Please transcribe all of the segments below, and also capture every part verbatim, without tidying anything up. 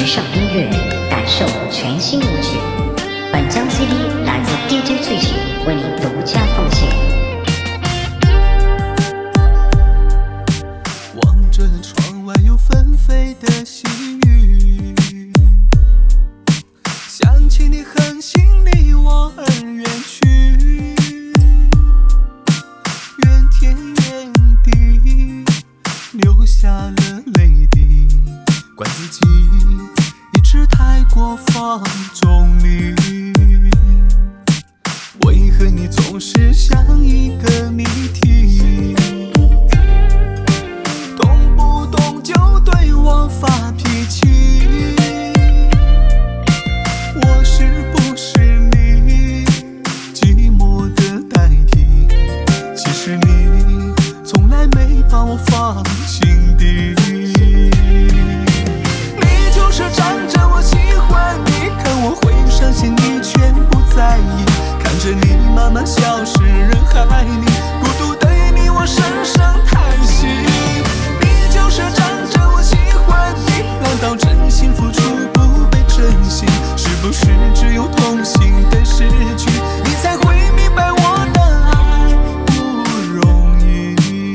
时尚音乐，感受全新舞曲。本张 C D 来自 D J 醉醒，为你独家奉献。 望着窗外有纷飞的细雨，想起你狠心离我而远去，怨天怨地，流下了泪滴，怪自己一直太过放纵你，为何你总是像一个谜题，动不动就对我发脾气，我是不是你寂寞的代替，其实你从来没把我放心底，你就是仗着我喜欢你，看我会伤心你全不在意，看着你慢慢消失人海里，孤独的你我深深叹息，你就是仗着我喜欢你，难道真心付出不被珍惜，是不是只有痛心的失去，你才会明白我的爱不容易。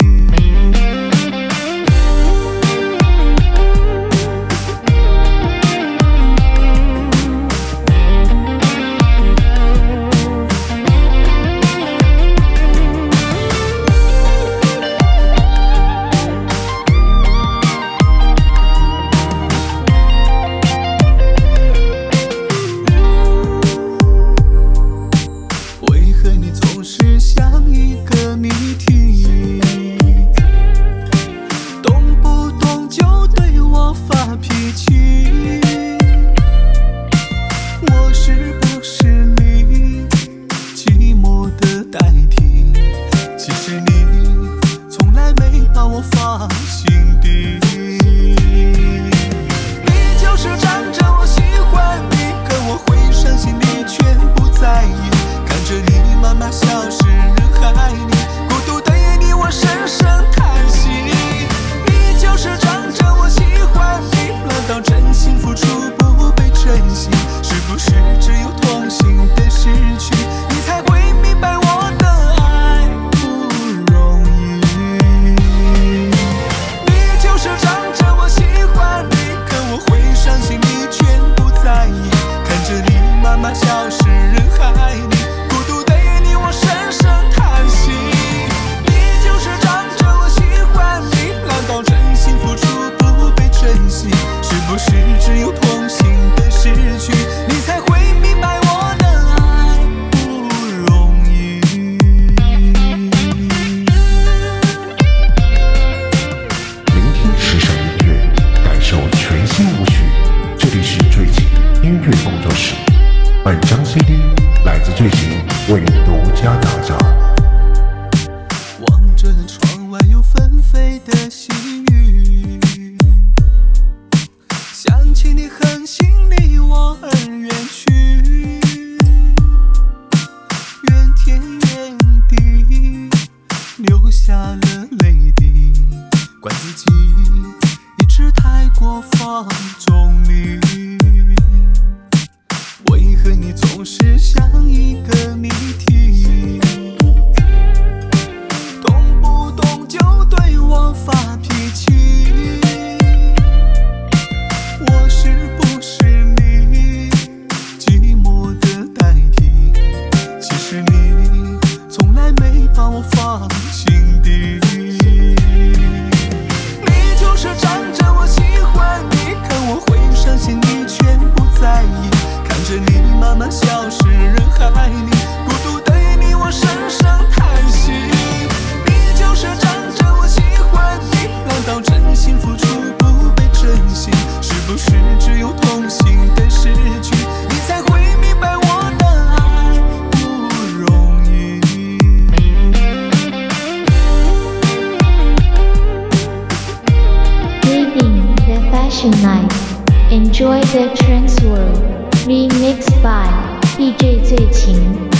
为何你总是像一个谜题，动不动就对我发脾气，我是不是你寂寞的代替，其实你从来没把我放心底，你就是仗着我喜欢你，可我会伤心你全不在意，看着你慢慢消失人海里，孤独的你我深深叹息，你就是仗着我喜欢你，难道真心付出不被珍惜，是不是只有痛心的失去，你才会明白我的爱不容易，你就是仗着我喜欢你，可我会伤心你全不在意，看着你慢慢消失人海里，孤独的你我深深叹息，你就是仗着我喜欢你，难道真心付出不被珍惜，是不是只有痛心的失去，你才会明白我的爱不容易。 聆听时尚音乐，感受全新舞曲。这里是醉醒音乐工作室，本张 C D 来自醉醒，为你独家打造。 望着窗外有纷飞的细雨，想起你狠心离我而远去，怨天怨地，流下了泪滴，怪自己一直太过放纵你，为何你总是像一个谜题，动不动就对我发脾气，我是不是你寂寞的代替，其实你从来没把我放心底，你就是仗着我喜欢你，看我会伤心你全不在意，看着你慢慢消失人海里，孤独的你我深深叹息，你就是仗着我喜欢你，难道真心付出不被珍惜，是不是只有痛心的失去，你才会明白我的爱不容易。 Living the fashion life, enjoy the trance world. Remixed by D J 醉情。